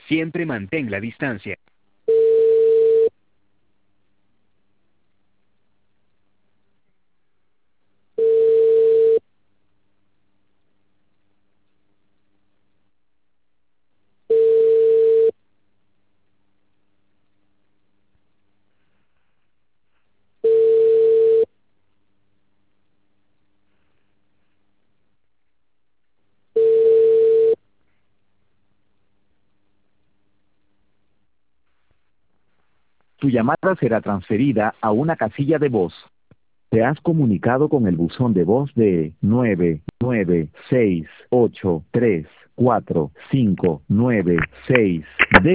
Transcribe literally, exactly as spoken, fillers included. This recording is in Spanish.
Siempre mantén la distancia. Tu llamada será transferida a una casilla de voz. Te has comunicado con el buzón de voz de nueve nueve seis ocho tres cuatro cinco nueve seis.